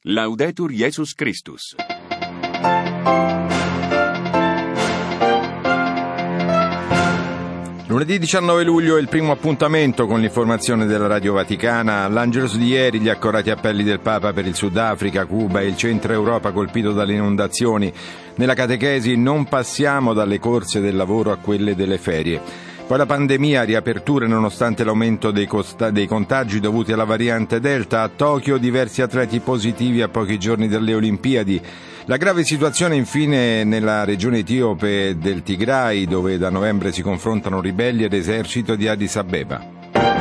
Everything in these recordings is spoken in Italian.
Laudetur Jesus Christus. Lunedì 19 luglio è il primo appuntamento con l'informazione della Radio Vaticana. L'Angelus di ieri, gli accorati appelli del Papa per il Sudafrica, Cuba e il centro Europa colpito dalle inondazioni. Nella catechesi non passiamo dalle corse del lavoro a quelle delle ferie. Poi la pandemia, riaperture nonostante l'aumento dei contagi dovuti alla variante Delta. A Tokyo diversi atleti positivi a pochi giorni dalle Olimpiadi. La grave situazione infine nella regione etiope del Tigray, dove da novembre si confrontano ribelli ed esercito di Addis Abeba.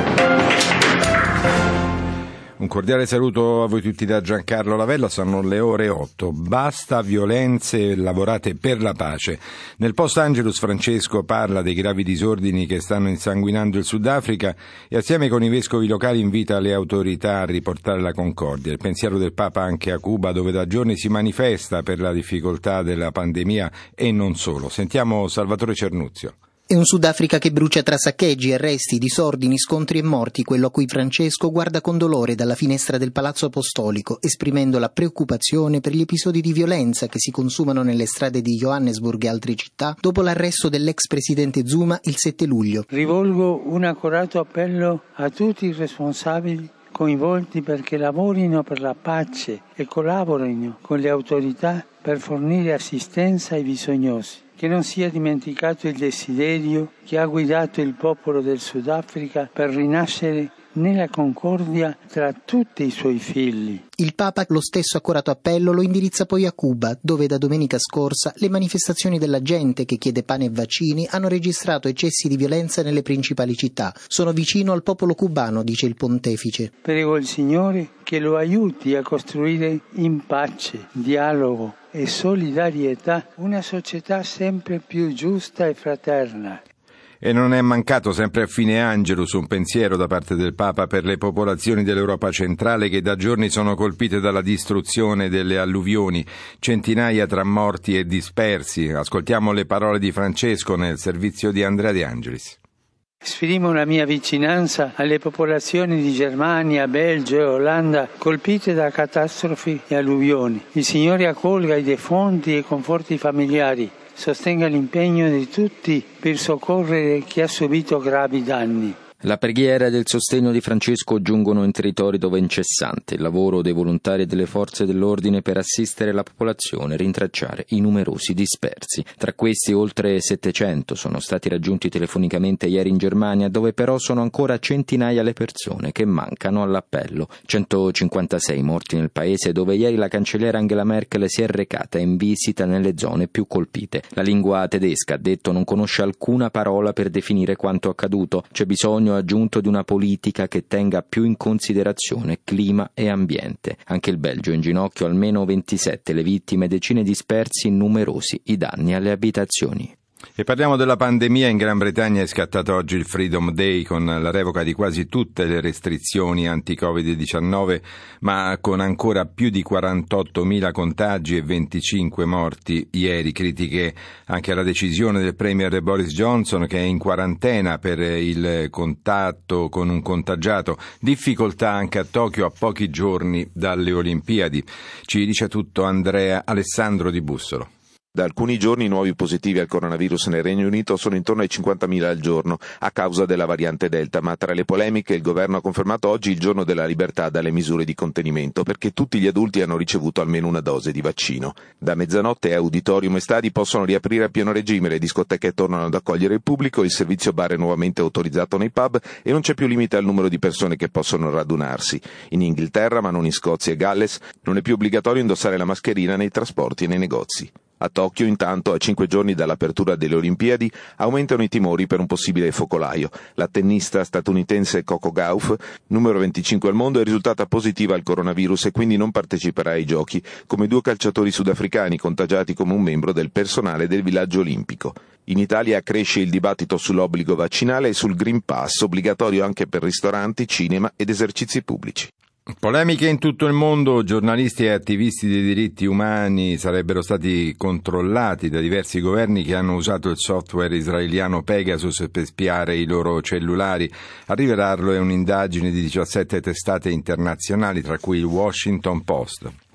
Un cordiale saluto a voi tutti da Giancarlo Lavella, sono le ore 8. Basta violenze, lavorate per la pace. Nel post Angelus Francesco parla dei gravi disordini che stanno insanguinando il Sudafrica e assieme con i vescovi locali invita le autorità a riportare la concordia. Il pensiero del Papa anche a Cuba, dove da giorni si manifesta per la difficoltà della pandemia e non solo. Sentiamo Salvatore Cernuzio. È un Sudafrica che brucia tra saccheggi, arresti, disordini, scontri e morti, quello a cui Francesco guarda con dolore dalla finestra del Palazzo Apostolico, esprimendo la preoccupazione per gli episodi di violenza che si consumano nelle strade di Johannesburg e altre città dopo l'arresto dell'ex presidente Zuma il 7 luglio. Rivolgo un accorato appello a tutti i responsabili coinvolti perché lavorino per la pace e collaborino con le autorità per fornire assistenza ai bisognosi. Che non sia dimenticato il desiderio che ha guidato il popolo del Sudafrica per rinascere nella concordia tra tutti i suoi figli. Il Papa lo stesso accorato appello lo indirizza poi a Cuba, dove da domenica scorsa le manifestazioni della gente che chiede pane e vaccini hanno registrato eccessi di violenza nelle principali città. Sono vicino al popolo cubano, dice il pontefice. Prego il Signore che lo aiuti a costruire in pace, dialogo e solidarietà una società sempre più giusta e fraterna. E non è mancato sempre a fine Angelus un pensiero da parte del Papa per le popolazioni dell'Europa centrale che da giorni sono colpite dalla distruzione delle alluvioni, centinaia tra morti e dispersi. Ascoltiamo le parole di Francesco nel servizio di Andrea De Angelis. Esprimo la mia vicinanza alle popolazioni di Germania, Belgio e Olanda colpite da catastrofi e alluvioni. Il Signore accolga i defunti e conforti i familiari. Sostenga l'impegno di tutti per soccorrere chi ha subito gravi danni. La preghiera e del sostegno di Francesco giungono in territori dove è incessante il lavoro dei volontari e delle forze dell'ordine per assistere la popolazione e rintracciare i numerosi dispersi. Tra questi oltre 700 sono stati raggiunti telefonicamente ieri in Germania, dove però sono ancora centinaia le persone che mancano all'appello. 156 morti nel paese, dove ieri la cancelliera Angela Merkel si è recata in visita nelle zone più colpite. La lingua tedesca, ha detto, non conosce alcuna parola per definire quanto accaduto. C'è bisogno, ha aggiunto, di una politica che tenga più in considerazione clima e ambiente. Anche il Belgio è in ginocchio, almeno 27 le vittime, decine dispersi, numerosi i danni alle abitazioni. E parliamo della pandemia. In Gran Bretagna è scattato oggi il Freedom Day con la revoca di quasi tutte le restrizioni anti-Covid-19, ma con ancora più di 48.000 contagi e 25 morti ieri. Critiche anche alla decisione del premier Boris Johnson, che è in quarantena per il contatto con un contagiato. Difficoltà anche a Tokyo a pochi giorni dalle Olimpiadi. Ci dice tutto Alessandro Di Bussolo. Da alcuni giorni i nuovi positivi al coronavirus nel Regno Unito sono intorno ai 50.000 al giorno a causa della variante Delta, ma tra le polemiche il governo ha confermato oggi il giorno della libertà dalle misure di contenimento, perché tutti gli adulti hanno ricevuto almeno una dose di vaccino. Da mezzanotte auditorium e stadi possono riaprire a pieno regime, le discoteche tornano ad accogliere il pubblico, il servizio bar è nuovamente autorizzato nei pub e non c'è più limite al numero di persone che possono radunarsi. In Inghilterra, ma non in Scozia e Galles, non è più obbligatorio indossare la mascherina nei trasporti e nei negozi. A Tokyo, intanto, a 5 giorni dall'apertura delle Olimpiadi, aumentano i timori per un possibile focolaio. La tennista statunitense Coco Gauff, numero 25 al mondo, è risultata positiva al coronavirus e quindi non parteciperà ai giochi, come 2 calciatori sudafricani contagiati come un membro del personale del villaggio olimpico. In Italia cresce il dibattito sull'obbligo vaccinale e sul Green Pass, obbligatorio anche per ristoranti, cinema ed esercizi pubblici. Polemiche in tutto il mondo. Giornalisti e attivisti dei diritti umani sarebbero stati controllati da diversi governi che hanno usato il software israeliano Pegasus per spiare i loro cellulari. A rivelarlo è un'indagine di 17 testate internazionali, tra cui il Washington Post.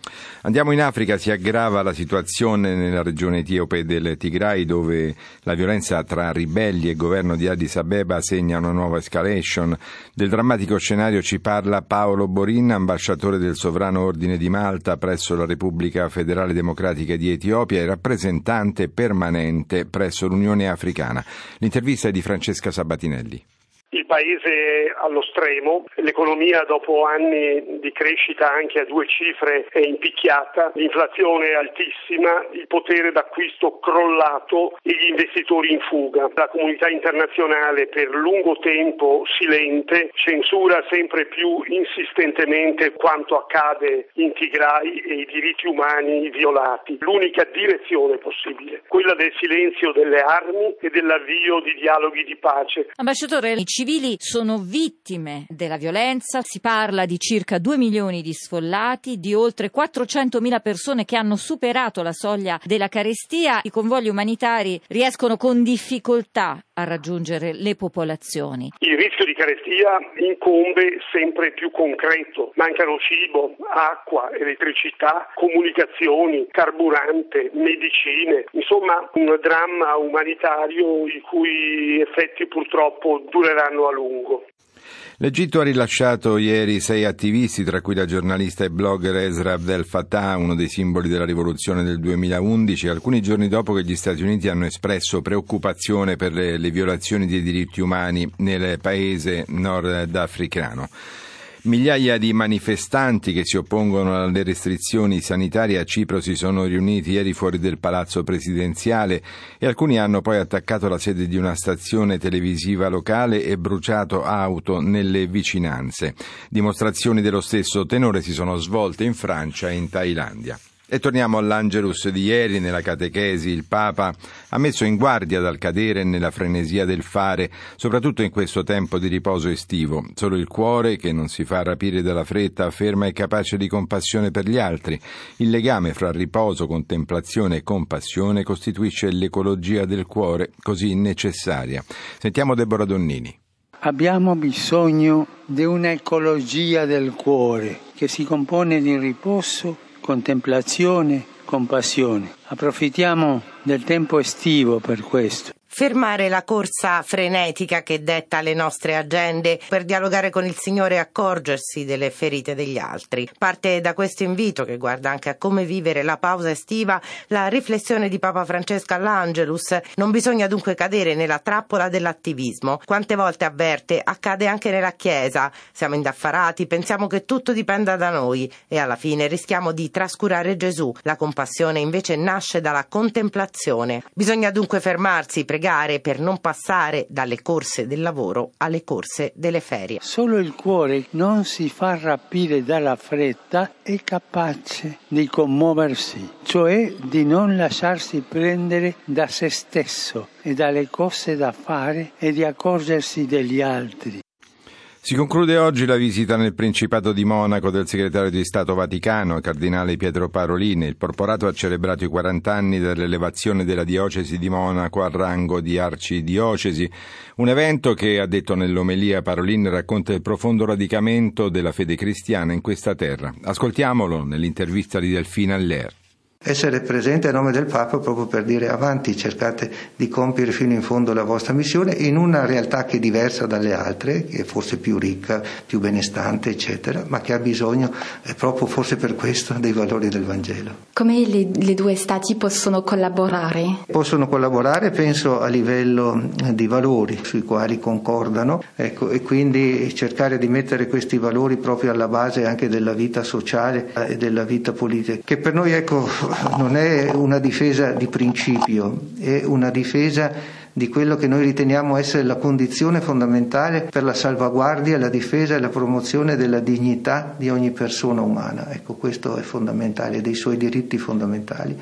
Andiamo in Africa, si aggrava la situazione nella regione etiope del Tigray, dove la violenza tra ribelli e governo di Addis Abeba segna una nuova escalation. Del drammatico scenario ci parla Paolo Borin, ambasciatore del Sovrano Ordine di Malta presso la Repubblica Federale Democratica di Etiopia e rappresentante permanente presso l'Unione Africana. L'intervista è di Francesca Sabatinelli. Il paese allo stremo, l'economia dopo anni di crescita anche a 2 cifre è impicchiata, l'inflazione è altissima, il potere d'acquisto crollato e gli investitori in fuga. La comunità internazionale per lungo tempo silente censura sempre più insistentemente quanto accade in Tigray e i diritti umani violati. L'unica direzione possibile, quella del silenzio delle armi e dell'avvio di dialoghi di pace. Ambasciatore, i civili sono vittime della violenza, si parla di circa 2 milioni di sfollati, di oltre 400.000 persone che hanno superato la soglia della carestia. I convogli umanitari riescono con difficoltà a raggiungere le popolazioni. Il rischio di carestia incombe sempre più concreto, mancano cibo, acqua, elettricità, comunicazioni, carburante, medicine, insomma un dramma umanitario i cui effetti purtroppo dureranno a lungo. L'Egitto ha rilasciato ieri 6 attivisti, tra cui la giornalista e blogger Esra Abdel Fattah, uno dei simboli della rivoluzione del 2011, alcuni giorni dopo che gli Stati Uniti hanno espresso preoccupazione per le violazioni dei diritti umani nel paese nordafricano. Migliaia di manifestanti che si oppongono alle restrizioni sanitarie a Cipro si sono riuniti ieri fuori del palazzo presidenziale e alcuni hanno poi attaccato la sede di una stazione televisiva locale e bruciato auto nelle vicinanze. Dimostrazioni dello stesso tenore si sono svolte in Francia e in Thailandia. E torniamo all'Angelus di ieri. Nella catechesi il Papa ha messo in guardia dal cadere nella frenesia del fare, soprattutto in questo tempo di riposo estivo. Solo il cuore, che non si fa rapire dalla fretta, ferma e capace di compassione per gli altri. Il legame fra riposo, contemplazione e compassione costituisce l'ecologia del cuore, così necessaria. Sentiamo Deborah Donnini. Abbiamo bisogno di un'ecologia del cuore che si compone di riposo, contemplazione, compassione. Approfittiamo del tempo estivo per questo. Fermare la corsa frenetica che detta le nostre agende per dialogare con il Signore e accorgersi delle ferite degli altri. Parte da questo invito, che guarda anche a come vivere la pausa estiva, la riflessione di Papa Francesco all'Angelus. Non bisogna dunque cadere nella trappola dell'attivismo. Quante volte, avverte, accade anche nella Chiesa. Siamo indaffarati, pensiamo che tutto dipenda da noi e alla fine rischiamo di trascurare Gesù. La compassione invece nasce dalla contemplazione. Bisogna dunque fermarsi, pregare per non passare dalle corse del lavoro alle corse delle ferie. Solo il cuore non si fa rapire dalla fretta è capace di commuoversi, cioè di non lasciarsi prendere da se stesso e dalle cose da fare e di accorgersi degli altri. Si conclude oggi la visita nel Principato di Monaco del segretario di Stato Vaticano, cardinale Pietro Parolin. Il porporato ha celebrato i 40 anni dall'elevazione della diocesi di Monaco al rango di arcidiocesi, un evento che, ha detto nell'omelia Parolin, racconta il profondo radicamento della fede cristiana in questa terra. Ascoltiamolo nell'intervista di Delphine Allaire. Essere presente a nome del Papa proprio per dire avanti, cercate di compiere fino in fondo la vostra missione in una realtà che è diversa dalle altre, che è forse più ricca, più benestante, eccetera, ma che ha bisogno proprio forse per questo dei valori del Vangelo. Come le due stati possono collaborare? Possono collaborare, penso, a livello di valori sui quali concordano, e quindi cercare di mettere questi valori proprio alla base anche della vita sociale e della vita politica, che per noi, non è una difesa di principio, è una difesa di quello che noi riteniamo essere la condizione fondamentale per la salvaguardia, la difesa e la promozione della dignità di ogni persona umana. Questo è fondamentale, dei suoi diritti fondamentali.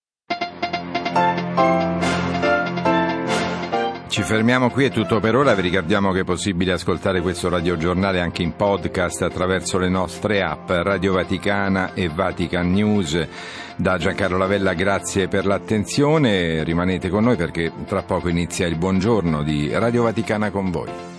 Ci fermiamo qui, è tutto per ora. Vi ricordiamo che è possibile ascoltare questo radiogiornale anche in podcast attraverso le nostre app Radio Vaticana e Vatican News. Da Giancarlo Lavella grazie per l'attenzione, rimanete con noi perché tra poco inizia il buongiorno di Radio Vaticana con voi.